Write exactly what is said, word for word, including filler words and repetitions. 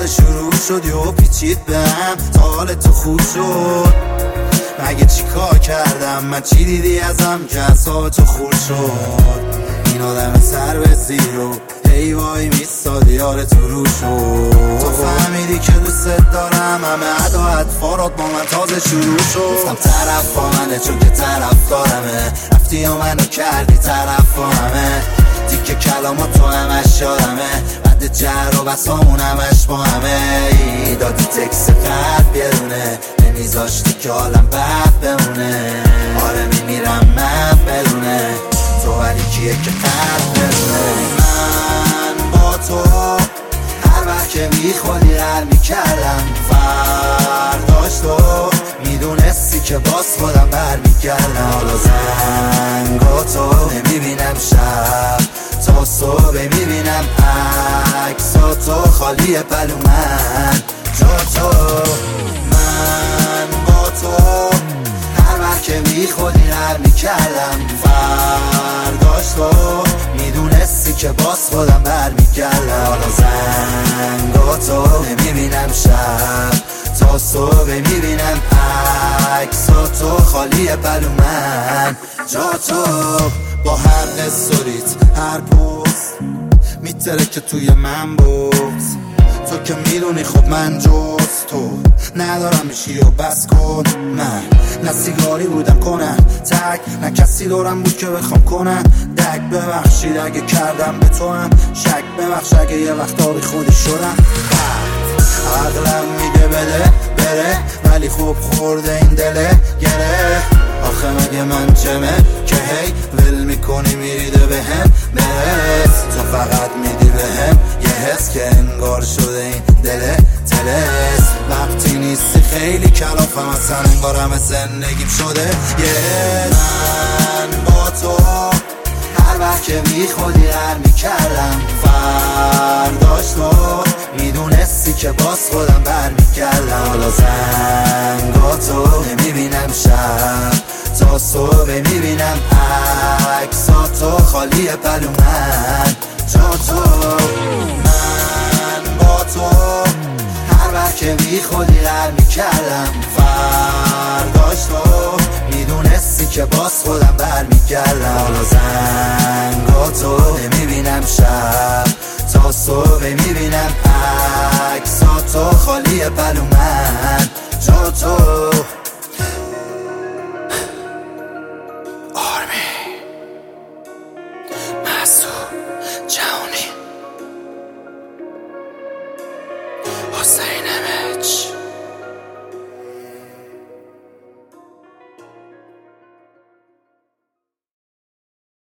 دوباره شروع شد و پیچید بهم تا حال تو خوب شد. مگه چی کار کردم من؟ چی دیدی ازم که اعصاب تو خورد شد؟ این آدم سر به زیرو هی وای میستاد یار تو رو شد. تو فهمیدی که دوست دارم، همه ادا اطفارات با من تازه شروع شد. گفتم طرف با منه چون که طرف دارمه، رفتی یا منو کردی طرف با همه. دیگه کلامات تو همش یادمه، بعد جر و بسامون همش با همه. ای دادی تکس قد بیرونه، نمیذاشتی که حالم بد بمونه. آره میمیرم من بدونه تو، ولی کیه که قد بدونه. من با تو هر وقت که میخوادی هر میکردم، فرداش تو میدونستی که باز خودم برمیگردم. حالا زنگاتو نمیبینم شب تا صبح، میبینم عکساتو خالیه پلو من جا تو. من با تو هر وقت که میخوادی هر میکردم، فرداش تو میدونستی که باز خودم برمیگردم. حالا زنگاتو نمیبینم شب تا صبح، میبینم عکساتو خالیه پلو من جا تو. با هر استوریت هر پست میتره که توی من بوز، تو که میدونی خب من جز تو ندارم میشی و بس کن. من نه سیگاری بودم کنن تک، نه کسی دارم بود که بخوام کنن دک. ببخشید اگه کردم به تو هم شک، ببخش اگه یه وقتا بی خودی شدم. عقلم میگه بده بره، ولی خوب خورده این دله گره. آخه مگه من چمه که هی ول میکنی میریده به هم برس. تو فقط میدی به هم یه حس که انگار شده این دله تلس. وقتی نیستی خیلی کلافم اصلا، انگار همه زندگیم شده یه. من با تو هر وقت که میخوادی هر میکردم، فرداش تو میدونستی که باز خودم برمیگردم. حالا زنگاتو نمیبینم شب تا صبح، میبینم عکساتو خالیه پلو من جا تو. من با تو هر وقت که میخوادی هر میکردم، فرداش تو میدونستی که باز خودم برمیگردم. حالا زنگاتو نمیبینم شب تا صبح، میبینم عکساتو خالیه پلو من جا تو. حسین امج